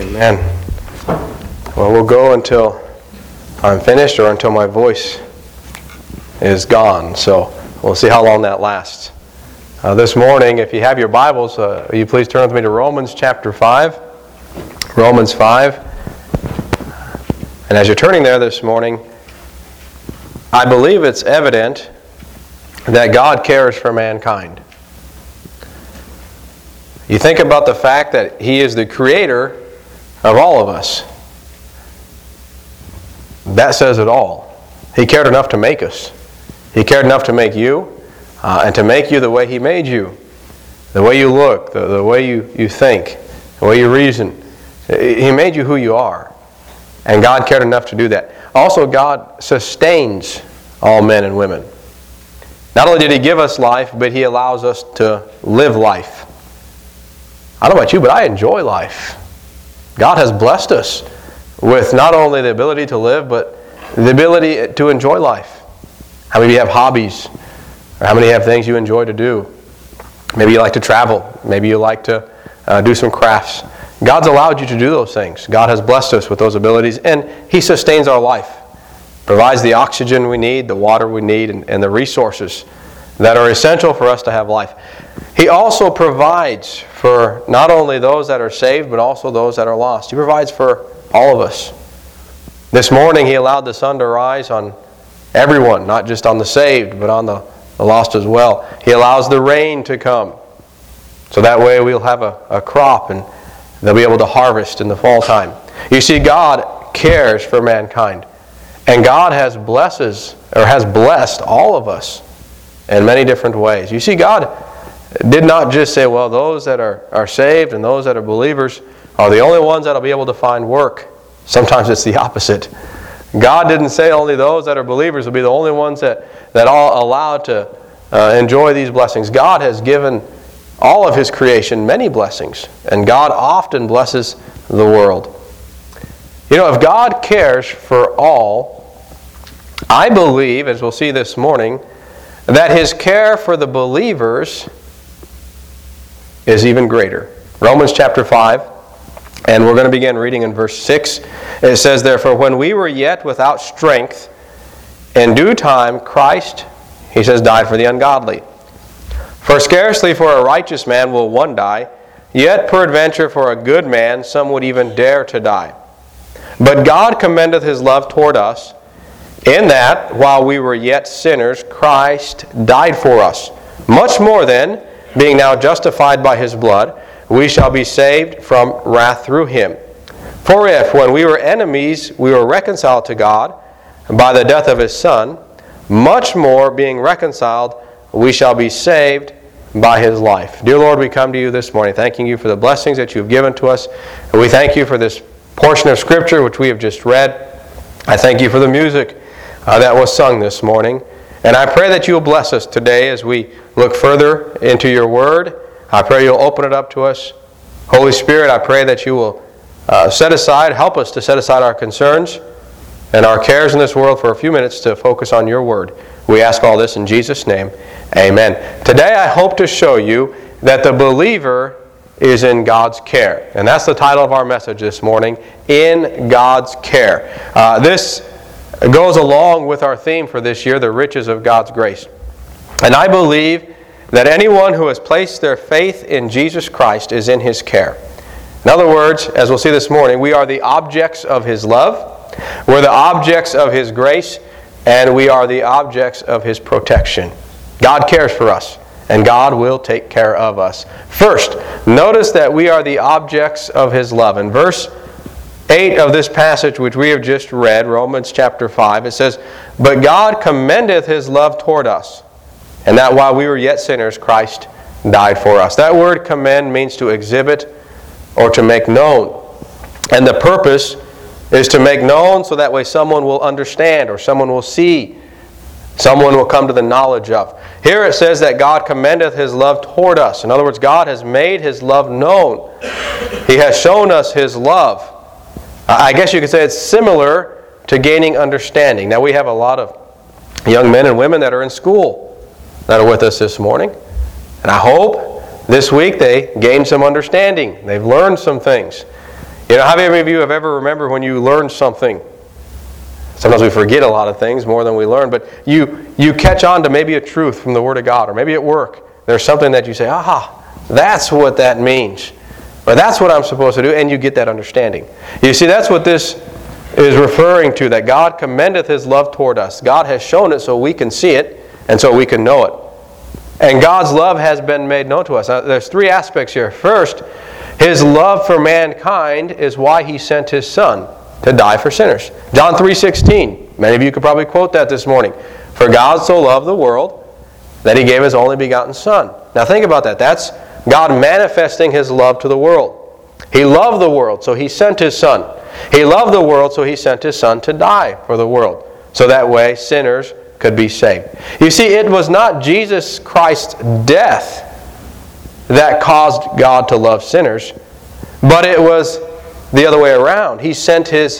Amen. Well, we'll go until I'm finished or until my voice is gone. So we'll see how long that lasts. This morning, if you have your Bibles, will you please turn with me to Romans chapter 5. Romans 5. And as you're turning there this morning, I believe it's evident that God cares for mankind. You think about the fact that He is the creator of all of us. That says it all. He cared enough to make us. He cared enough to make you, and to make you the way He made you. The way you look, the way you think, the way you reason. He made you who you are. And God cared enough to do that. Also, God sustains all men and women. Not only did He give us life, but He allows us to live life. I don't know about you, but I enjoy life. God has blessed us with not only the ability to live, but the ability to enjoy life. How many of you have hobbies? Or how many have things you enjoy to do? Maybe you like to travel. Maybe you like to do some crafts. God's allowed you to do those things. God has blessed us with those abilities, and He sustains our life. Provides the oxygen we need, the water we need, and the resources that are essential for us to have life. He also provides for not only those that are saved, but also those that are lost. He provides for all of us. This morning He allowed the sun to rise on everyone, not just on the saved, but on the lost as well. He allows the rain to come, so that way we'll have a crop and they'll be able to harvest in the fall time. You see, God cares for mankind. And God has blessed all of us in many different ways. You see, God did not just say, well, those that are saved and those that are believers are the only ones that will be able to find work. Sometimes it's the opposite. God didn't say only those that are believers will be the only ones that are allowed to enjoy these blessings. God has given all of His creation many blessings, and God often blesses the world. You know, if God cares for all, I believe, as we'll see this morning, that His care for the believers is even greater. Romans chapter 5, and we're going to begin reading in verse 6. It says, "Therefore, when we were yet without strength, in due time Christ," he says, "died for the ungodly. For scarcely for a righteous man will one die, yet peradventure for a good man some would even dare to die. But God commendeth His love toward us, in that, while we were yet sinners, Christ died for us. Much more then, being now justified by His blood, we shall be saved from wrath through Him. For if, when we were enemies, we were reconciled to God by the death of His Son, much more, being reconciled, we shall be saved by His life." Dear Lord, we come to You this morning thanking You for the blessings that You have given to us. And we thank You for this portion of Scripture which we have just read. I thank You for the music that was sung this morning. And I pray that You will bless us today as we look further into Your Word. I pray You'll open it up to us. Holy Spirit, I pray that You will help us to set aside our concerns and our cares in this world for a few minutes to focus on Your Word. We ask all this in Jesus' name. Amen. Today I hope to show you that the believer is in God's care. And that's the title of our message this morning, In God's Care. This goes along with our theme for this year, the riches of God's grace. And I believe that anyone who has placed their faith in Jesus Christ is in His care. In other words, as we'll see this morning, we are the objects of His love, we're the objects of His grace, and we are the objects of His protection. God cares for us, and God will take care of us. First, notice that we are the objects of His love. In verse 8 of this passage which we have just read, Romans chapter 5, it says, "But God commendeth His love toward us, and that while we were yet sinners, Christ died for us." That word commend means to exhibit or to make known. And the purpose is to make known so that way someone will understand or someone will see, someone will come to the knowledge of. Here it says that God commendeth His love toward us. In other words, God has made His love known. He has shown us His love. I guess you could say it's similar to gaining understanding. Now we have a lot of young men and women that are in school that are with us this morning. And I hope this week they gained some understanding. They've learned some things. You know, how many of you have ever remembered when you learned something? Sometimes we forget a lot of things more than we learn, but you catch on to maybe a truth from the Word of God, or maybe at work, there's something that you say, that's what that means. But that's what I'm supposed to do, and you get that understanding. You see, that's what this is referring to, that God commendeth His love toward us. God has shown it so we can see it, and so we can know it. And God's love has been made known to us. Now, there's three aspects here. First, His love for mankind is why He sent His Son to die for sinners. John 3:16. Many of you could probably quote that this morning. For God so loved the world that He gave His only begotten Son. Now think about that. That's God manifesting His love to the world. He loved the world, so He sent His Son. He loved the world, so He sent His Son to die for the world. So that way sinners could be saved. You see, it was not Jesus Christ's death that caused God to love sinners, but it was the other way around. He sent His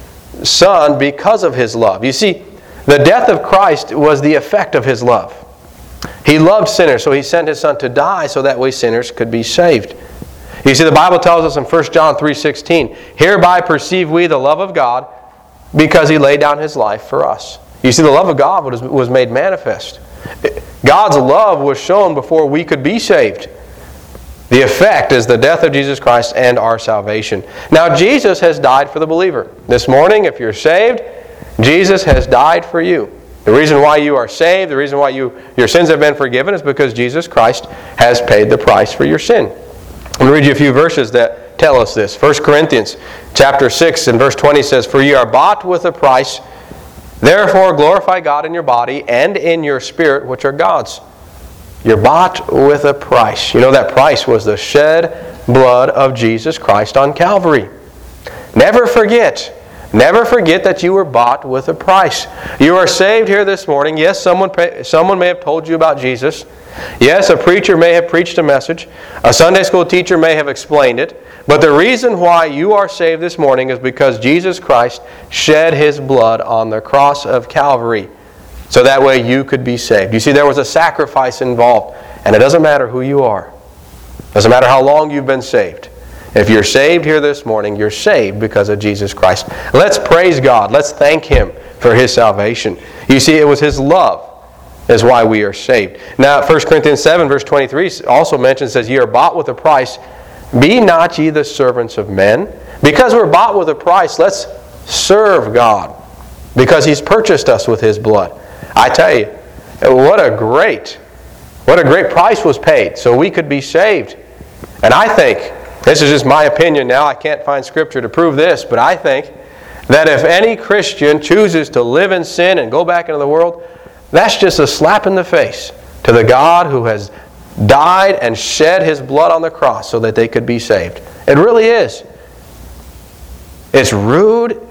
Son because of His love. You see, the death of Christ was the effect of His love. He loved sinners, so He sent His Son to die so that way sinners could be saved. You see, the Bible tells us in 1 John 3:16, hereby perceive we the love of God because He laid down His life for us. You see, the love of God was made manifest. God's love was shown before we could be saved. The effect is the death of Jesus Christ and our salvation. Now, Jesus has died for the believer. This morning, if you're saved, Jesus has died for you. The reason why you are saved, the reason why your sins have been forgiven is because Jesus Christ has paid the price for your sin. I'm going to read you a few verses that tell us this. 1 Corinthians chapter 6 and verse 20 says, for ye are bought with a price, therefore glorify God in your body and in your spirit, which are God's. You're bought with a price. You know, that price was the shed blood of Jesus Christ on Calvary. Never forget that you were bought with a price. You are saved here this morning. Yes, someone may have told you about Jesus. Yes, a preacher may have preached a message. A Sunday school teacher may have explained it. But the reason why you are saved this morning is because Jesus Christ shed His blood on the cross of Calvary. So that way you could be saved. You see, there was a sacrifice involved. And it doesn't matter who you are. It doesn't matter how long you've been saved. If you're saved here this morning, you're saved because of Jesus Christ. Let's praise God. Let's thank Him for His salvation. You see, it was His love is why we are saved. Now, 1 Corinthians 7 verse 23 also mentions, says, ye are bought with a price. Be not ye the servants of men. Because we're bought with a price, let's serve God. Because He's purchased us with His blood. I tell you, what a great price was paid so we could be saved. And I think, this is just my opinion now, I can't find Scripture to prove this, but I think that if any Christian chooses to live in sin and go back into the world, that's just a slap in the face to the God who has died and shed His blood on the cross so that they could be saved. It really is. It's rude.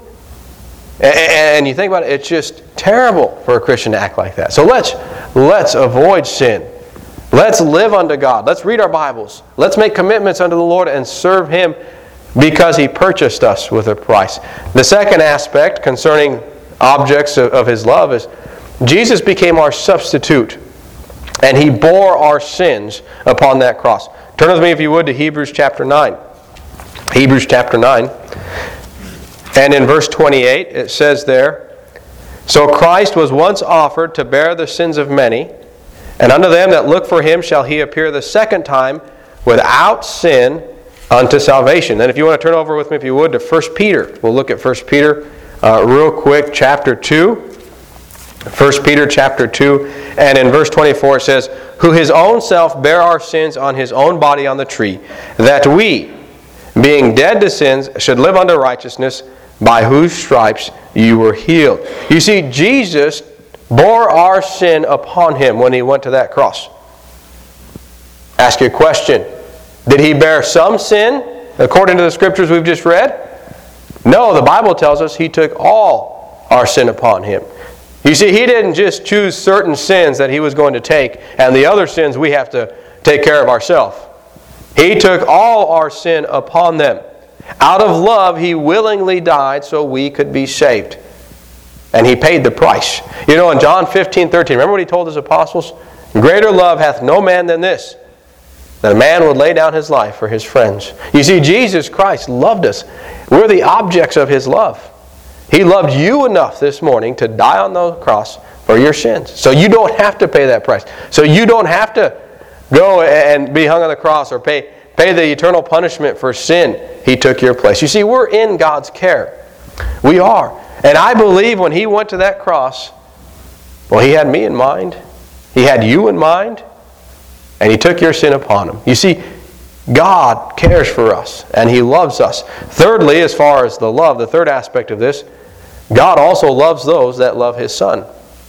And you think about it, it's just terrible for a Christian to act like that. So let's avoid sin. Let's live unto God. Let's read our Bibles. Let's make commitments unto the Lord and serve Him because He purchased us with a price. The second aspect concerning objects of His love is Jesus became our substitute, and He bore our sins upon that cross. Turn with me, if you would, to Hebrews chapter 9. Hebrews chapter 9. And in verse 28, it says there, so Christ was once offered to bear the sins of many, and unto them that look for Him shall He appear the second time without sin unto salvation. Then if you want to turn over with me, if you would, to 1 Peter. We'll look at 1 Peter real quick, chapter 2. 1 Peter chapter 2, and in verse 24 it says, who His own self bare our sins on His own body on the tree, that we, being dead to sins, should live unto righteousness, by whose stripes you were healed. You see, Jesus bore our sin upon Him when He went to that cross. Ask you a question. Did He bear some sin, according to the Scriptures we've just read? No, the Bible tells us He took all our sin upon Him. You see, He didn't just choose certain sins that He was going to take, and the other sins we have to take care of ourselves. He took all our sin upon them. Out of love, He willingly died so we could be saved. And He paid the price. You know, in John 15:13, remember what He told His apostles? Greater love hath no man than this, that a man would lay down his life for his friends. You see, Jesus Christ loved us. We're the objects of His love. He loved you enough this morning to die on the cross for your sins. So you don't have to pay that price. So you don't have to go and be hung on the cross or pay the eternal punishment for sin. He took your place. You see, we're in God's care. We are. And I believe when He went to that cross, well, He had me in mind. He had you in mind. And He took your sin upon Him. You see, God cares for us, and He loves us. Thirdly, as far as the love, the third aspect of this, God also loves those that love His Son.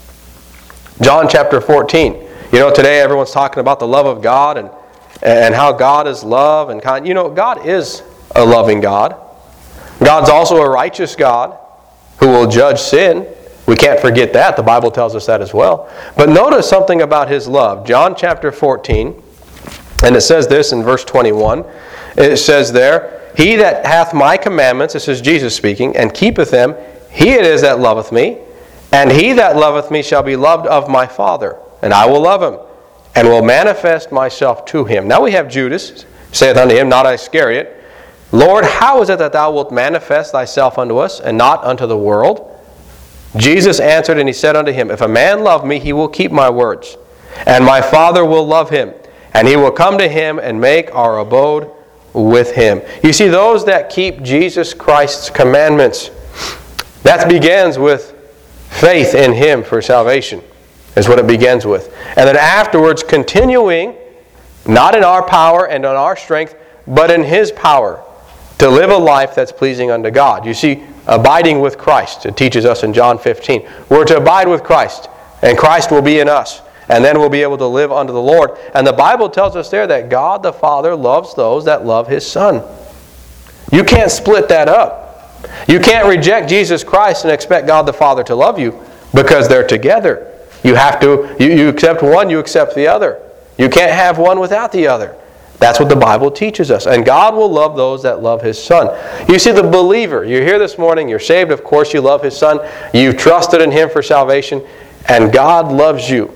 John chapter 14. You know, today everyone's talking about the love of God and how God is love and kind. You know, God is a loving God. God's also a righteous God who will judge sin. We can't forget that. The Bible tells us that as well. But notice something about His love. John chapter 14, and it says this in verse 21. It says there, He that hath my commandments, this is Jesus speaking, and keepeth them, he it is that loveth me. And he that loveth me shall be loved of my Father, and I will love him, and will manifest myself to him. Now we have Judas, saith unto him, not Iscariot, Lord, how is it that thou wilt manifest thyself unto us, and not unto the world? Jesus answered, and He said unto him, If a man love me, he will keep my words, and my Father will love him, and He will come to him and make our abode with him. You see, those that keep Jesus Christ's commandments, that begins with faith in Him for salvation, is what it begins with. And then afterwards, continuing, not in our power and on our strength, but in His power, to live a life that's pleasing unto God. You see, abiding with Christ, it teaches us in John 15. We're to abide with Christ, and Christ will be in us. And then we'll be able to live unto the Lord. And the Bible tells us there that God the Father loves those that love His Son. You can't split that up. You can't reject Jesus Christ and expect God the Father to love you, because they're together. You have to, you accept one, you accept the other. You can't have one without the other. That's what the Bible teaches us. And God will love those that love His Son. You see, the believer, you're here this morning, you're saved, of course you love His Son. You've trusted in Him for salvation, and God loves you.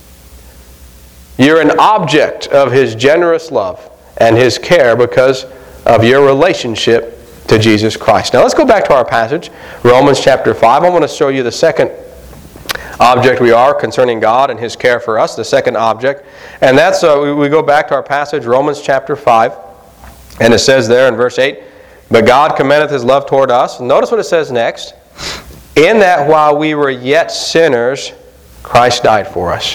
You're an object of His generous love and His care because of your relationship to Jesus Christ. Now let's go back to our passage, Romans chapter 5. I want to show you the second object we are concerning God and His care for us, the second object. And that's, we go back to our passage, Romans chapter 5. And it says there in verse 8, But God commendeth His love toward us. And notice what it says next. In that while we were yet sinners, Christ died for us.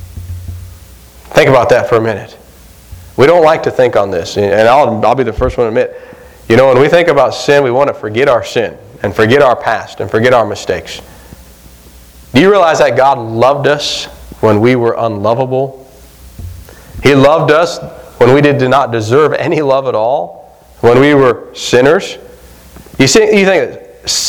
Think about that for a minute. We don't like to think on this. And I'll be the first one to admit, you know, when we think about sin, we want to forget our sin and forget our past and forget our mistakes. Do you realize that God loved us when we were unlovable? He loved us when we did not deserve any love at all, when we were sinners. You think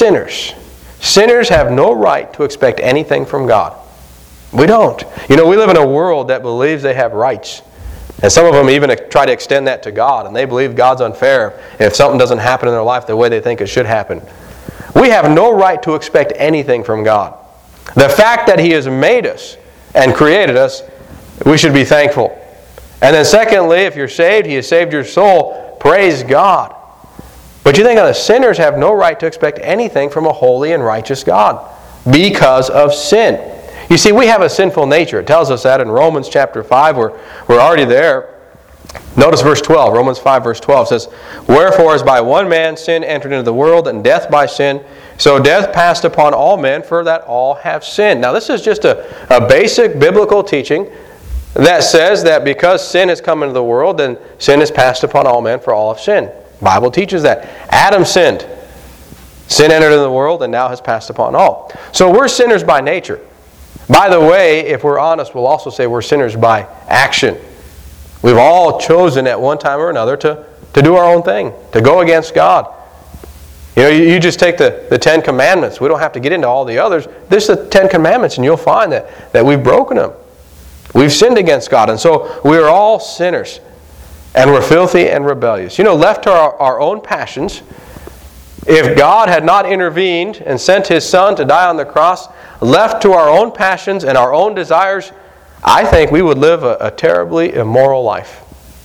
sinners have no right to expect anything from God. We don't. You know, we live in a world that believes they have rights. And some of them even try to extend that to God, and they believe God's unfair if something doesn't happen in their life the way they think it should happen. We have no right to expect anything from God. The fact that He has made us and created us, we should be thankful. And then secondly, if you're saved, He has saved your soul. Praise God. But you think the sinners have no right to expect anything from a holy and righteous God because of sin. You see, we have a sinful nature. It tells us that in Romans chapter 5. We're already there. Notice verse 12. Romans 5 verse 12 says, Wherefore as by one man sin entered into the world, and death by sin, so death passed upon all men, for that all have sinned. Now this is just a basic biblical teaching that says that because sin has come into the world, then sin is passed upon all men, for all have sinned. The Bible teaches that. Adam sinned. Sin entered into the world and now has passed upon all. So we're sinners by nature. By the way, if we're honest, we'll also say we're sinners by action. We've all chosen at one time or another to do our own thing, to go against God. You know, you just take the Ten Commandments. We don't have to get into all the others. This is the Ten Commandments, and you'll find that we've broken them. We've sinned against God, and so we are all sinners, and we're filthy and rebellious. You know, left to our own passions, if God had not intervened and sent His Son to die on the cross, left to our own passions and our own desires, I think we would live a terribly immoral life.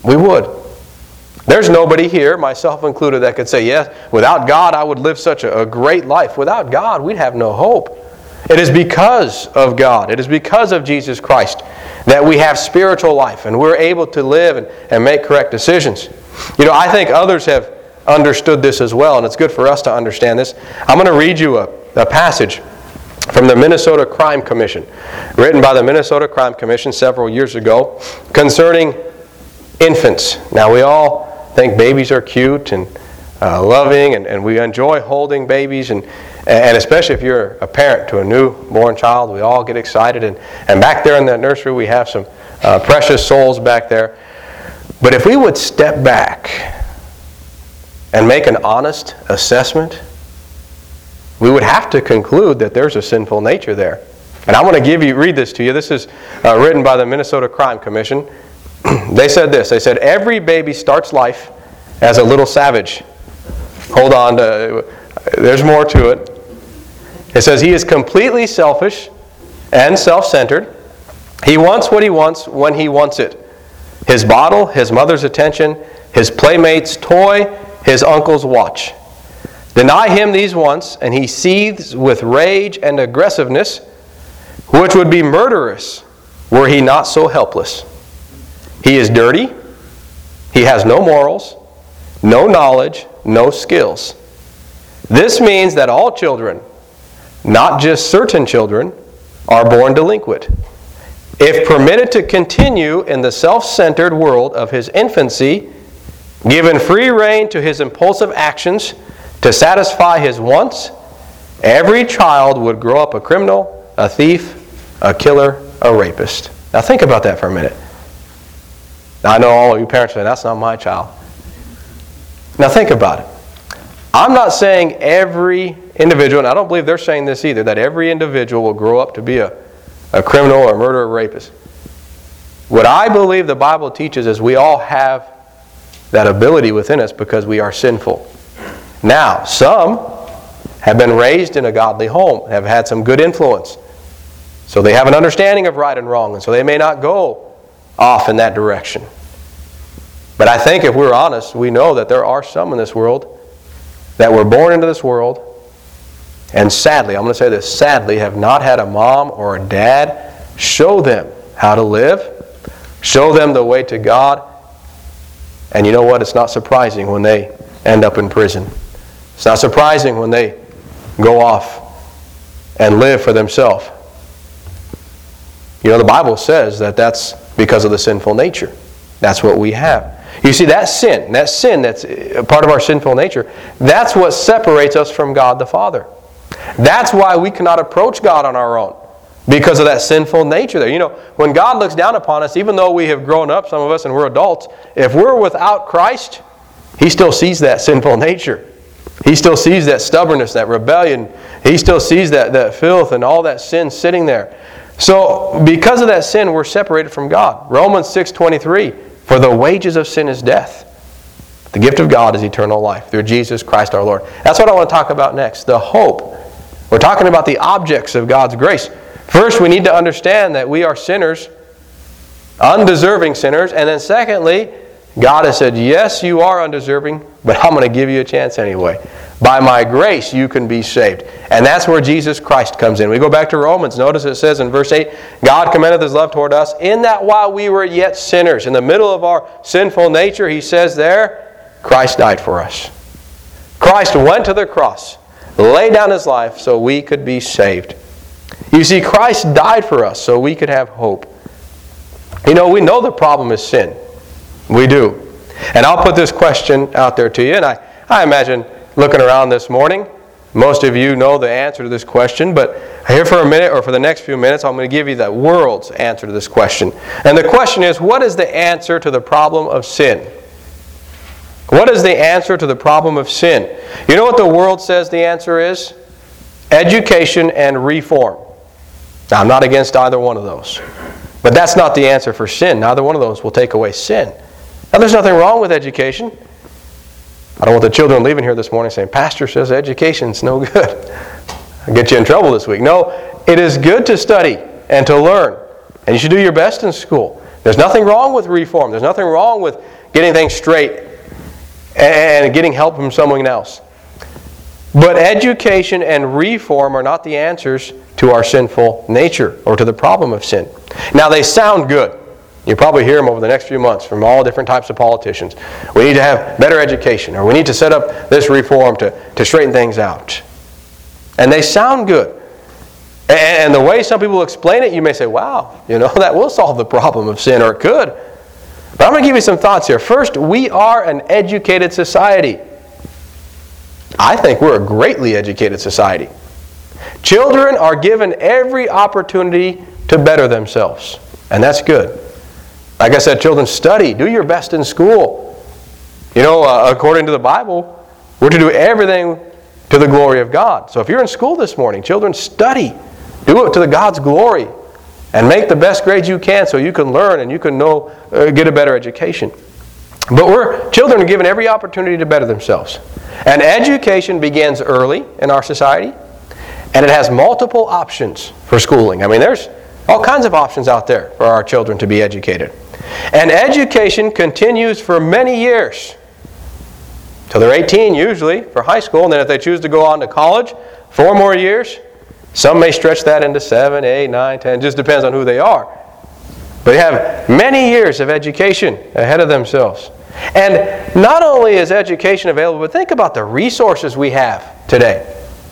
We would. There's nobody here, myself included, that could say, yes, without God I would live such a great life. Without God we'd have no hope. It is because of God, it is because of Jesus Christ that we have spiritual life and we're able to live and make correct decisions. I think others have understood this as well, and it's good for us to understand this. I'm going to read you a passage from the Minnesota Crime Commission, written by the Minnesota Crime Commission several years ago, concerning infants. Now, we all think babies are cute and loving, and we enjoy holding babies, and especially if you're a parent to a newborn child, we all get excited. And back there in that nursery, we have some precious souls back there. But if we would step back and make an honest assessment, we would have to conclude that there's a sinful nature there. And I want to read this to you. This is written by the Minnesota Crime Commission. They said this. They said, every baby starts life as a little savage. Hold on. There's more to it. It says, he is completely selfish and self-centered. He wants what he wants when he wants it. His bottle, his mother's attention, his playmate's toy, his uncle's watch. Deny him these wants, and he seethes with rage and aggressiveness, which would be murderous were he not so helpless. He is dirty. He has no morals, no knowledge, no skills. This means that all children, not just certain children, are born delinquent. If permitted to continue in the self-centered world of his infancy, given free rein to his impulsive actions to satisfy his wants, every child would grow up a criminal, a thief, a killer, a rapist. Now think about that for a minute. Now I know all of you parents say, that's not my child. Now think about it. I'm not saying every individual, and I don't believe they're saying this either, that every individual will grow up to be a criminal or a murderer or rapist. What I believe the Bible teaches is we all have that ability within us because we are sinful. Now, some have been raised in a godly home, have had some good influence. So they have an understanding of right and wrong, and so they may not go off in that direction. But I think if we're honest, we know that there are some in this world that were born into this world and sadly, I'm going to say this, sadly have not had a mom or a dad show them how to live, show them the way to God. And you know what? It's not surprising when they end up in prison. It's not surprising when they go off and live for themselves. The Bible says that that's because of the sinful nature. That's what we have. You see, that sin that's a part of our sinful nature, that's what separates us from God the Father. That's why we cannot approach God on our own, because of that sinful nature there. When God looks down upon us, even though we have grown up, some of us, and we're adults, if we're without Christ, He still sees that sinful nature. He still sees that stubbornness, that rebellion. He still sees that filth and all that sin sitting there. So, because of that sin, we're separated from God. Romans 6:23, for the wages of sin is death. The gift of God is eternal life through Jesus Christ our Lord. That's what I want to talk about next, the hope. We're talking about the objects of God's grace. First, we need to understand that we are sinners, undeserving sinners. And then secondly, God has said, yes, you are undeserving, but I'm going to give you a chance anyway. By my grace, you can be saved. And that's where Jesus Christ comes in. We go back to Romans. Notice it says in verse 8, God commendeth His love toward us in that while we were yet sinners, in the middle of our sinful nature, He says there, Christ died for us. Christ went to the cross, laid down His life so we could be saved. You see, Christ died for us so we could have hope. We know the problem is sin. We do. And I'll put this question out there to you, and I imagine looking around this morning, most of you know the answer to this question, but here for a minute, or for the next few minutes, I'm going to give you the world's answer to this question. And the question is, what is the answer to the problem of sin? What is the answer to the problem of sin? You know what the world says the answer is? Education and reform. Now, I'm not against either one of those. But that's not the answer for sin. Neither one of those will take away sin. Now, there's nothing wrong with education. I don't want the children leaving here this morning saying, Pastor says education's no good. I'll get you in trouble this week. No, it is good to study and to learn. And you should do your best in school. There's nothing wrong with reform. There's nothing wrong with getting things straight, and getting help from someone else. But education and reform are not the answers to our sinful nature or to the problem of sin. Now, they sound good. You'll probably hear them over the next few months from all different types of politicians. We need to have better education, or we need to set up this reform to straighten things out. And they sound good. And the way some people explain it, you may say, wow, that will solve the problem of sin, or it could. But I'm going to give you some thoughts here. First, we are an educated society. I think we're a greatly educated society. Children are given every opportunity to better themselves, and that's good. Like I said, children, study. Do your best in school. According to the Bible, we're to do everything to the glory of God. So if you're in school this morning, children, study. Do it to God's glory. And make the best grades you can so you can learn and you can get a better education. But children are given every opportunity to better themselves. And education begins early in our society. And it has multiple options for schooling. There's all kinds of options out there for our children to be educated. And education continues for many years. Till they're 18 usually for high school. And then if they choose to go on to college, 4 more years. Some may stretch that into 7, 8, 9, 10. Just depends on who they are. But they have many years of education ahead of themselves. And not only is education available, but think about the resources we have today.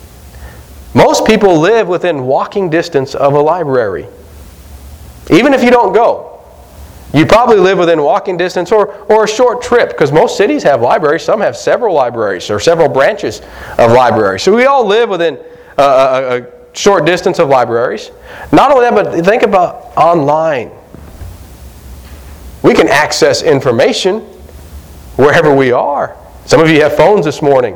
Most people live within walking distance of a library. Even if you don't go, you probably live within walking distance or a short trip, because most cities have libraries. Some have several libraries or several branches of libraries. So we all live within a short distance of libraries. Not only that, but think about online. We can access information wherever we are. Some of you have phones this morning.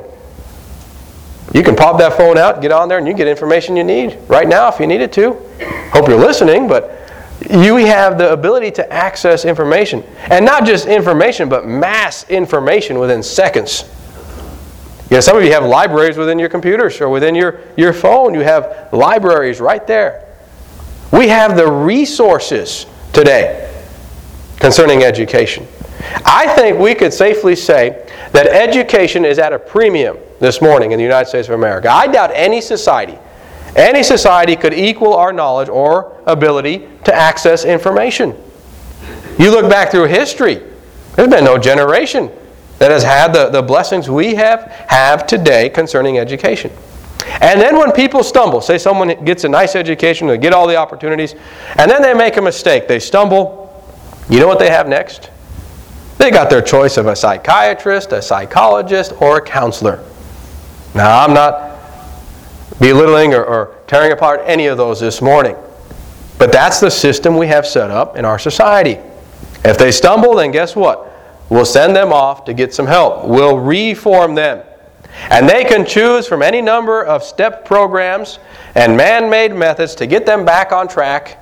You can pop that phone out, get on there, and you get information you need right now if you needed to. Hope you're listening, but you have the ability to access information. And not just information, but mass information within seconds. Some of you have libraries within your computers or within your phone. You have libraries right there. We have the resources today concerning education. I think we could safely say that education is at a premium this morning in the United States of America. I doubt any society could equal our knowledge or ability to access information. You look back through history, there's been no generation that has had the blessings we have today concerning education. And then when people stumble, say someone gets a nice education, they get all the opportunities, and then they make a mistake, they stumble, you know what they have next? They got their choice of a psychiatrist, a psychologist, or a counselor. Now, I'm not belittling or tearing apart any of those this morning. But that's the system we have set up in our society. If they stumble, then guess what? We'll send them off to get some help. We'll reform them. And they can choose from any number of step programs and man-made methods to get them back on track,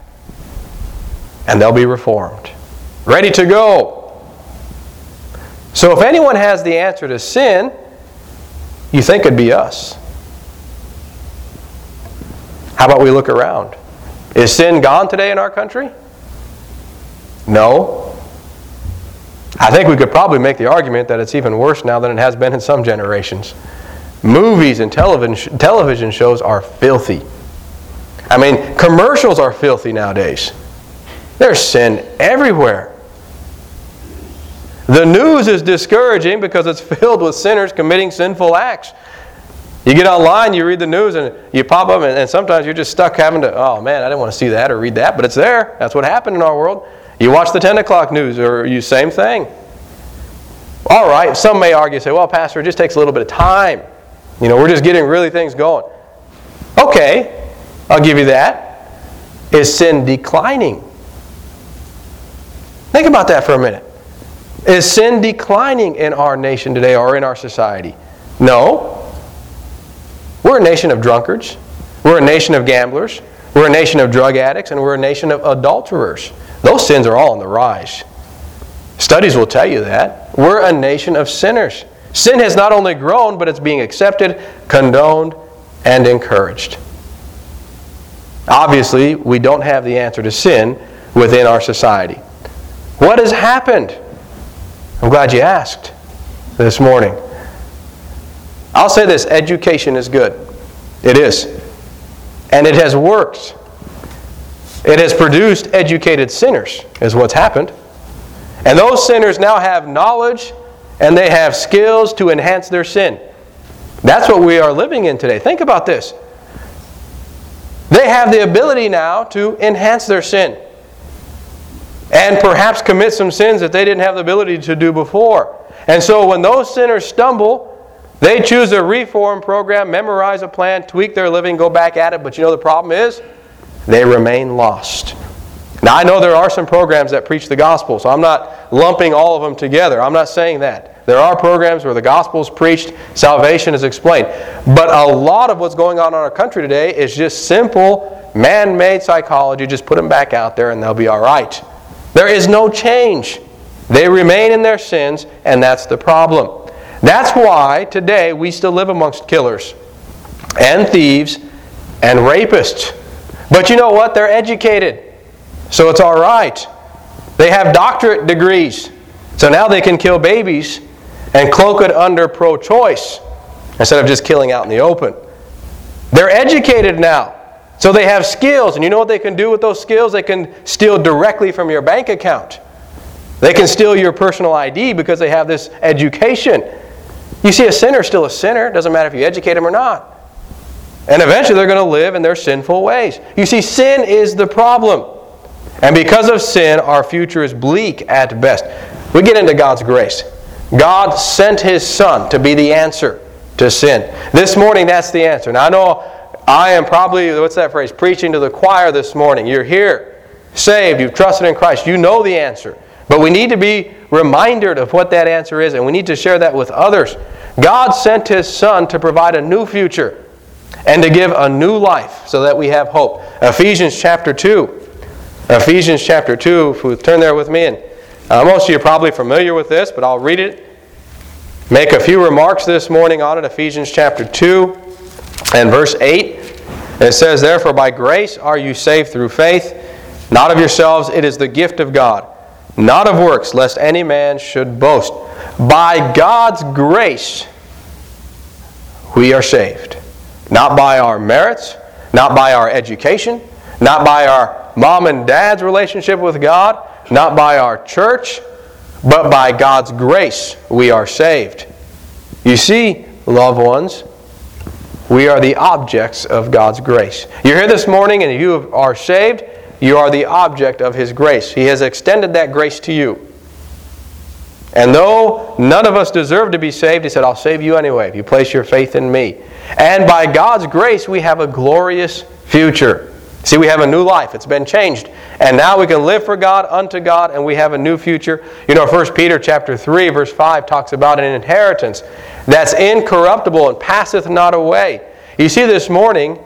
and they'll be reformed. Ready to go. So if anyone has the answer to sin, you think it'd be us. How about we look around? Is sin gone today in our country? No. I think we could probably make the argument that it's even worse now than it has been in some generations. Movies and television shows are filthy. Commercials are filthy nowadays. There's sin everywhere. The news is discouraging because it's filled with sinners committing sinful acts. You get online, you read the news, and you pop up, and sometimes you're just stuck having to, oh man, I didn't want to see that or read that, but it's there. That's what happened in our world. You watch the 10 o'clock news, or you same thing. All right, some may argue, say, well, Pastor, it just takes a little bit of time. We're just getting really things going. Okay, I'll give you that. Is sin declining? Think about that for a minute. Is sin declining in our nation today or in our society? No. We're a nation of drunkards. We're a nation of gamblers. We're a nation of drug addicts, and we're a nation of adulterers. Those sins are all on the rise. Studies will tell you that. We're a nation of sinners. Sin has not only grown, but it's being accepted, condoned, and encouraged. Obviously, we don't have the answer to sin within our society. What has happened? I'm glad you asked this morning. I'll say this, education is good. It is. And it has worked. It has produced educated sinners, is what's happened. And those sinners now have knowledge and they have skills to enhance their sin. That's what we are living in today. Think about this. They have the ability now to enhance their sin and perhaps commit some sins that they didn't have the ability to do before. And so when those sinners stumble, they choose a reform program, memorize a plan, tweak their living, go back at it. But you know the problem is? They remain lost. Now I know there are some programs that preach the gospel, so I'm not lumping all of them together. I'm not saying that. There are programs where the gospel is preached, salvation is explained. But a lot of what's going on in our country today is just simple man-made psychology. Just put them back out there and they'll be all right. There is no change. They remain in their sins, and that's the problem. That's why today we still live amongst killers and thieves and rapists. But you know what? They're educated. So it's all right. They have doctorate degrees. So now they can kill babies and cloak it under pro-choice instead of just killing out in the open. They're educated now. So they have skills. And you know what they can do with those skills? They can steal directly from your bank account. They can steal your personal ID because they have this education. You see, a sinner is still a sinner. It doesn't matter if you educate them or not. And eventually they're going to live in their sinful ways. You see, sin is the problem. And because of sin, our future is bleak at best. We get into God's grace. God sent His Son to be the answer to sin. This morning, that's the answer. Now, I know I am probably, what's that phrase, preaching to the choir this morning. You're here, saved, you've trusted in Christ. You know the answer. But we need to be reminded of what that answer is, and we need to share that with others. God sent His Son to provide a new future and to give a new life so that we have hope. Ephesians chapter 2. Ephesians chapter 2, if we turn there with me. And most of you are probably familiar with this, but I'll read it. Make a few remarks this morning on it. Ephesians chapter 2 and verse 8. It says, "Therefore by grace are you saved through faith, not of yourselves, it is the gift of God. Not of works, lest any man should boast." By God's grace, we are saved. Not by our merits, not by our education, not by our mom and dad's relationship with God, not by our church, but by God's grace we are saved. You see, loved ones, we are the objects of God's grace. You're here this morning and you are saved. You are the object of His grace. He has extended that grace to you. And though none of us deserve to be saved, He said, I'll save you anyway if you place your faith in me. And by God's grace, we have a glorious future. See, we have a new life. It's been changed. And now we can live for God, unto God, and we have a new future. You know, 1 Peter chapter 3, verse 5 talks about an inheritance that's incorruptible and passeth not away. You see, this morning,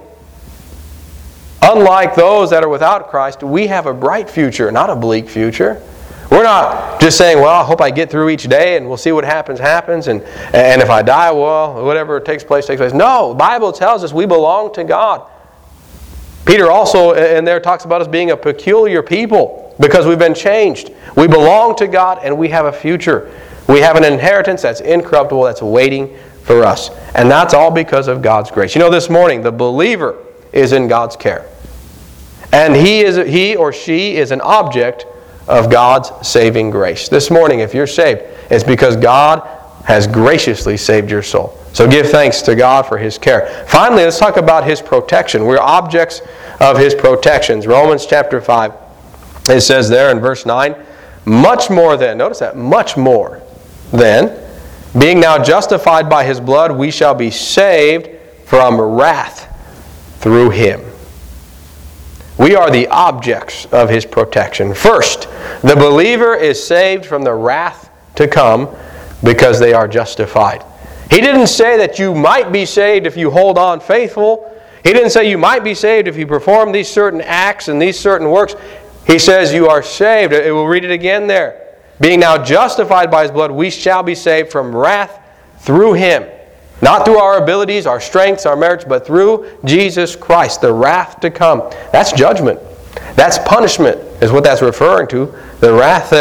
unlike those that are without Christ, we have a bright future, not a bleak future. We're not just saying, well, I hope I get through each day and we'll see what happens, and if I die, well, whatever takes place, takes place. No, the Bible tells us we belong to God. Peter also in there talks about us being a peculiar people because we've been changed. We belong to God and we have a future. We have an inheritance that's incorruptible, that's waiting for us. And that's all because of God's grace. You know, this morning, the believer is in God's care. And he or she is an object of God's saving grace. This morning, if you're saved, it's because God has graciously saved your soul. So give thanks to God for His care. Finally, let's talk about His protection. We're objects of His protections. Romans chapter 5, it says there in verse 9, much more than, notice that, much more than, being now justified by His blood, we shall be saved from wrath through Him. We are the objects of His protection. First, the believer is saved from the wrath to come because they are justified. He didn't say that you might be saved if you hold on faithful. He didn't say you might be saved if you perform these certain acts and these certain works. He says you are saved. We'll read it again there. Being now justified by His blood, we shall be saved from wrath through Him. Not through our abilities, our strengths, our merits, but through Jesus Christ, the wrath to come. That's judgment. That's punishment, is what that's referring to, the wrath there.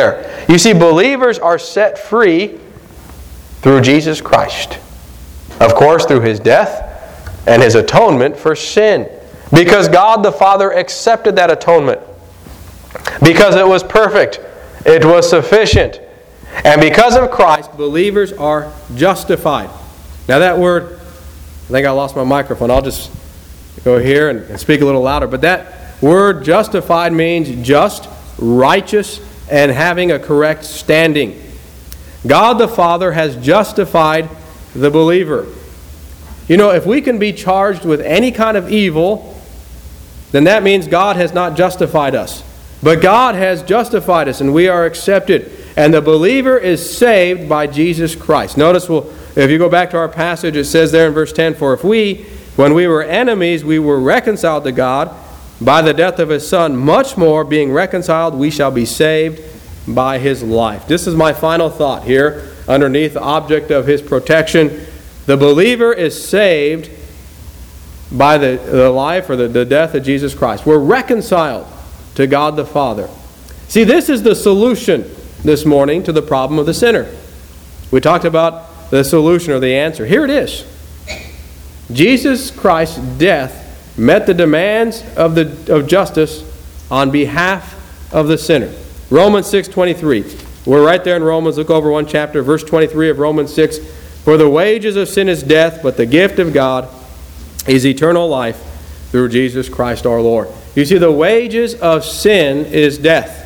You see, believers are set free through Jesus Christ. Of course, through His death and His atonement for sin. Because God the Father accepted that atonement. Because it was perfect. It was sufficient. And because of Christ, believers are justified. Now that word, I think I lost my microphone. I'll just go here and speak a little louder. But that word justified means just, righteous, and having a correct standing. God the Father has justified the believer. You know, if we can be charged with any kind of evil, then that means God has not justified us. But God has justified us, and we are accepted. And the believer is saved by Jesus Christ. Notice, if you go back to our passage, it says there in verse 10, "For if we, when we were enemies, we were reconciled to God by the death of His Son, much more, being reconciled, we shall be saved by His life." This is my final thought here, underneath the object of His protection. The believer is saved by the life or the death of Jesus Christ. We're reconciled to God the Father. See, this is the solution this morning to the problem of the sinner. We talked about the solution or the answer. Here it is. Jesus Christ's death met the demands of justice on behalf of the sinner. Romans 6:23. We're right there in Romans. Look over one chapter, verse 23 of Romans 6. "For the wages of sin is death, but the gift of God is eternal life through Jesus Christ our Lord." You see, the wages of sin is death.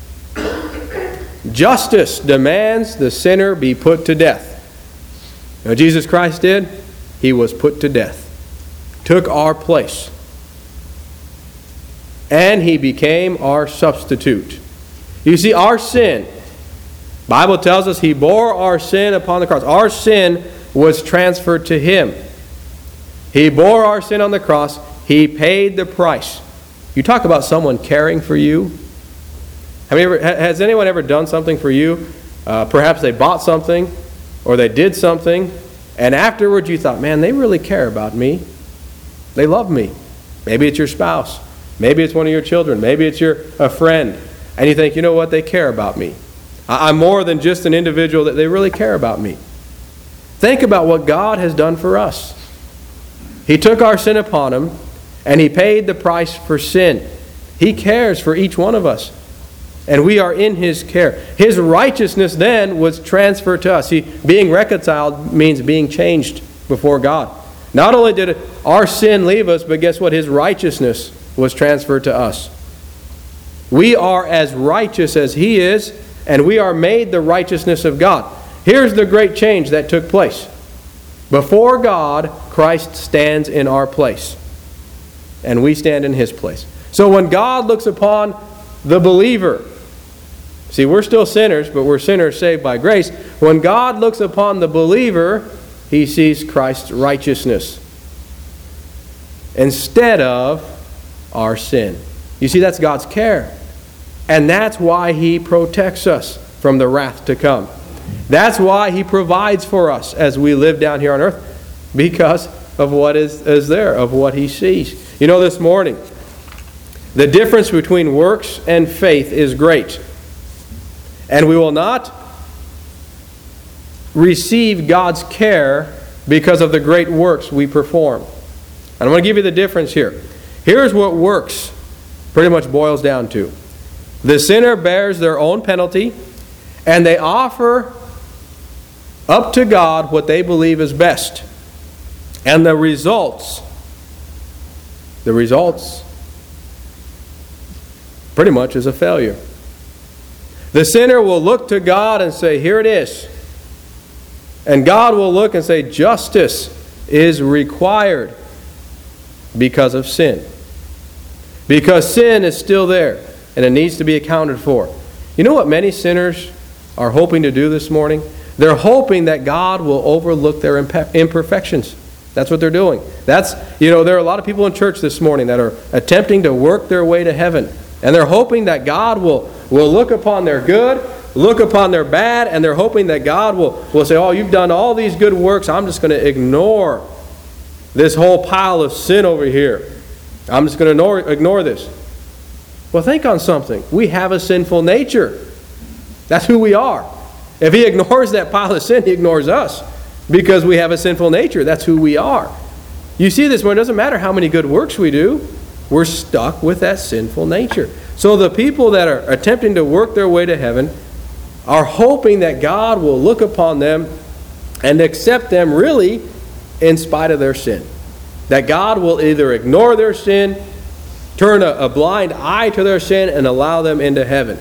Justice demands the sinner be put to death. You know what Jesus Christ did? He was put to death. Took our place. And He became our substitute. You see, our sin, the Bible tells us He bore our sin upon the cross. Our sin was transferred to Him. He bore our sin on the cross. He paid the price. You talk about someone caring for you. Has anyone ever done something for you? Perhaps they bought something or they did something, and afterwards you thought, man, they really care about me. They love me. Maybe it's your spouse. Maybe it's one of your children. Maybe it's a friend. And you think, you know what? They care about me. I'm more than just an individual, that they really care about me. Think about what God has done for us. He took our sin upon Him, and He paid the price for sin. He cares for each one of us. And we are in His care. His righteousness then was transferred to us. See, being reconciled means being changed before God. Not only did our sin leave us, but guess what? His righteousness was transferred to us. We are as righteous as He is, and we are made the righteousness of God. Here's the great change that took place. Before God, Christ stands in our place, and we stand in His place. So when God looks upon the believer, see, we're still sinners, but we're sinners saved by grace. When God looks upon the believer, He sees Christ's righteousness instead of our sin. You see, that's God's care. And that's why He protects us from the wrath to come. That's why He provides for us as we live down here on earth, because of what is there, of what He sees. You know, this morning, the difference between works and faith is great. And we will not receive God's care because of the great works we perform. And I want to give you the difference here. Here's what works pretty much boils down to. The sinner bears their own penalty, and they offer up to God what they believe is best. And the results pretty much is a failure. The sinner will look to God and say, here it is. And God will look and say, justice is required because of sin. Because sin is still there, and it needs to be accounted for. You know what many sinners are hoping to do this morning? They're hoping that God will overlook their imperfections. That's what they're doing. There are a lot of people in church this morning that are attempting to work their way to heaven. And they're hoping that God will look upon their good, look upon their bad, and they're hoping that God will say, oh, you've done all these good works. I'm just going to ignore this whole pile of sin over here. I'm just going to ignore this. Well, think on something. We have a sinful nature. That's who we are. If he ignores that pile of sin, he ignores us because we have a sinful nature. That's who we are. You see this, it doesn't matter how many good works we do. We're stuck with that sinful nature. So the people that are attempting to work their way to heaven are hoping that God will look upon them and accept them really in spite of their sin. That God will either ignore their sin, turn a blind eye to their sin, and allow them into heaven.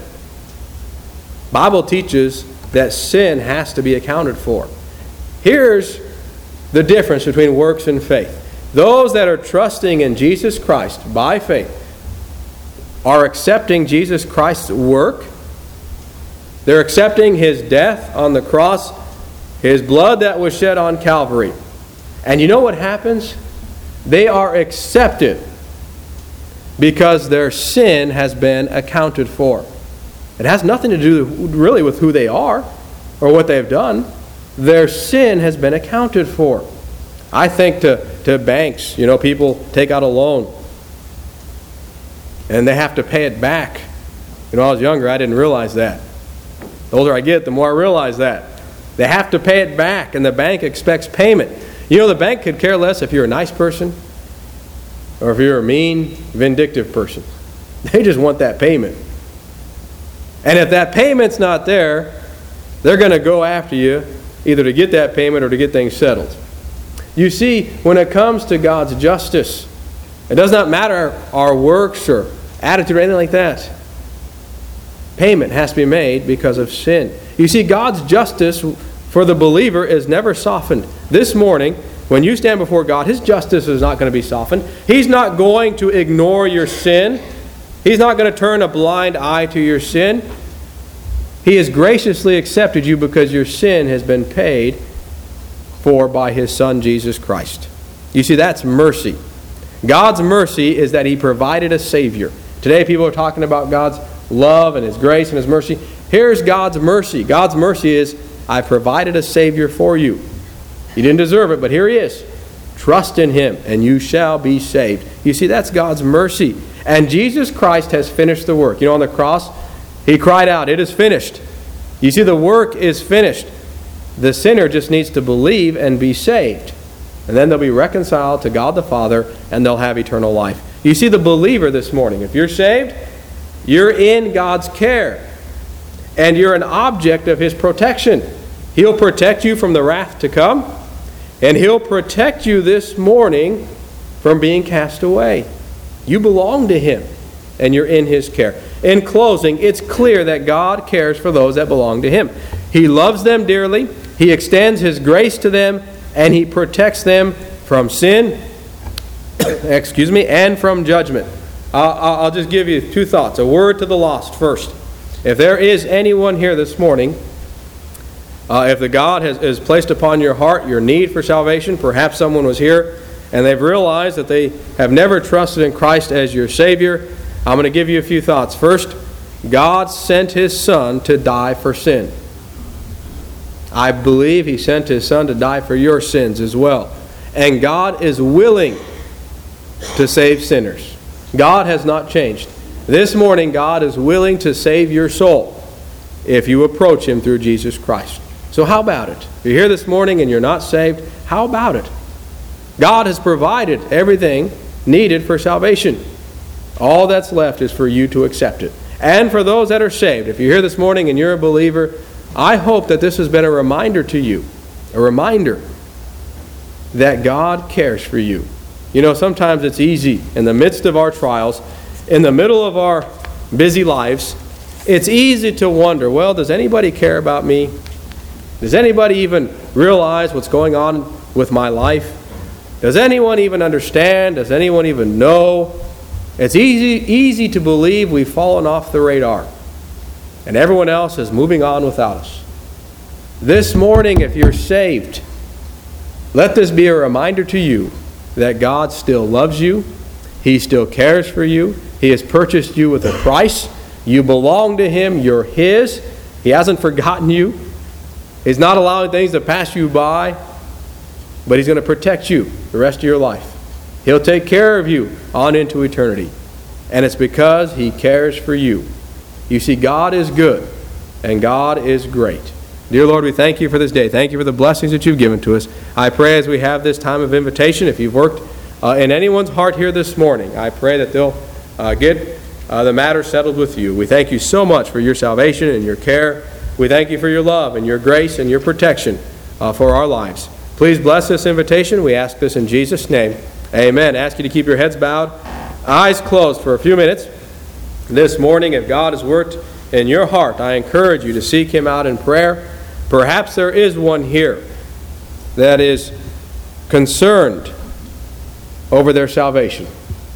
Bible teaches that sin has to be accounted for. Here's the difference between works and faith. Those that are trusting in Jesus Christ by faith are accepting Jesus Christ's work. They're accepting his death on the cross, his blood that was shed on Calvary. And you know what happens? They are accepted because their sin has been accounted for. It has nothing to do really with who they are or what they've done. Their sin has been accounted for. I think to banks, people take out a loan and they have to pay it back. When I was younger, I didn't realize that. The older I get, the more I realize that. They have to pay it back, and the bank expects payment. The bank could care less if you're a nice person or if you're a mean, vindictive person. They just want that payment. And if that payment's not there, they're going to go after you either to get that payment or to get things settled. You see, when it comes to God's justice, it does not matter our works or attitude or anything like that. Payment has to be made because of sin. You see, God's justice for the believer is never softened. This morning, when you stand before God, his justice is not going to be softened. He's not going to ignore your sin. He's not going to turn a blind eye to your sin. He has graciously accepted you because your sin has been paid for by his Son, Jesus Christ. You see, that's mercy. God's mercy is that he provided a Savior. Today people are talking about God's love and his grace and his mercy. Here's God's mercy. God's mercy is, I provided a Savior for you. You didn't deserve it, but here he is. Trust in him, and you shall be saved. You see, that's God's mercy. And Jesus Christ has finished the work. On the cross, he cried out, it is finished. You see, the work is finished. The sinner just needs to believe and be saved. And then they'll be reconciled to God the Father, and they'll have eternal life. You see, the believer this morning, if you're saved, you're in God's care. And you're an object of his protection. He'll protect you from the wrath to come. And he'll protect you this morning from being cast away. You belong to him, and you're in his care. In closing, it's clear that God cares for those that belong to him. He loves them dearly. He extends his grace to them, and he protects them from sin, and from judgment. I'll just give you two thoughts. A word to the lost first. If there is anyone here this morning, if the God has placed upon your heart your need for salvation, perhaps someone was here and they've realized that they have never trusted in Christ as your Savior, I'm going to give you a few thoughts. First, God sent his Son to die for sin. I believe he sent his Son to die for your sins as well. And God is willing to save sinners. God has not changed. This morning, God is willing to save your soul if you approach him through Jesus Christ. So how about it? If you're here this morning and you're not saved, how about it? God has provided everything needed for salvation. All that's left is for you to accept it. And for those that are saved, if you're here this morning and you're a believer, I hope that this has been a reminder to you, a reminder that God cares for you. Sometimes it's easy in the midst of our trials, in the middle of our busy lives, it's easy to wonder, well, does anybody care about me? Does anybody even realize what's going on with my life? Does anyone even understand? Does anyone even know? It's easy to believe we've fallen off the radar and everyone else is moving on without us. This morning, if you're saved, let this be a reminder to you that God still loves you. He still cares for you. He has purchased you with a price. You belong to him. You're his. He hasn't forgotten you. He's not allowing things to pass you by, but he's going to protect you the rest of your life. He'll take care of you on into eternity. And it's because he cares for you. You see, God is good. and God is great. Dear Lord, we thank you for this day. Thank you for the blessings that you've given to us. I pray as we have this time of invitation, if you've worked in anyone's heart here this morning, I pray that they'll get the matter settled with you. We thank you so much for your salvation and your care. We thank you for your love and your grace and your protection for our lives. Please bless this invitation. We ask this in Jesus' name. Amen. I ask you to keep your heads bowed, eyes closed for a few minutes. This morning, if God has worked in your heart, I encourage you to seek Him out in prayer. Perhaps there is one here that is concerned over their salvation.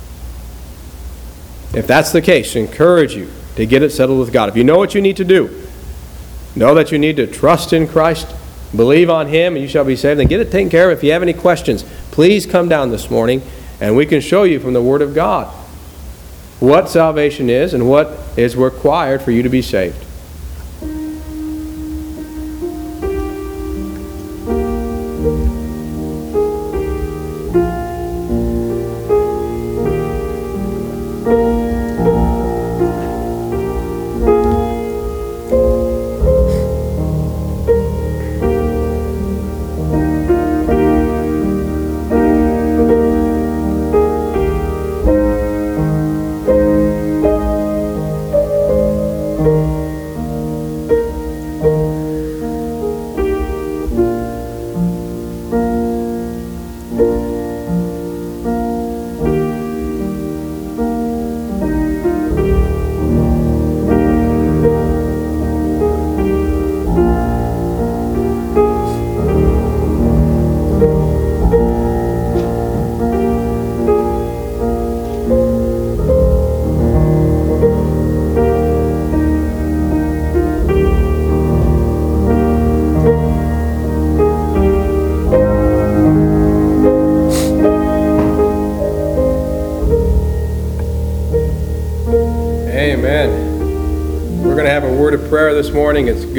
If that's the case, I encourage you to get it settled with God. If you know what you need to do, know that you need to trust in Christ, believe on Him, and you shall be saved, then get it taken care of. If you have any questions, please come down this morning, and we can show you from the Word of God what salvation is and what is required for you to be saved. Amen. We're going to have a word of prayer this morning. It's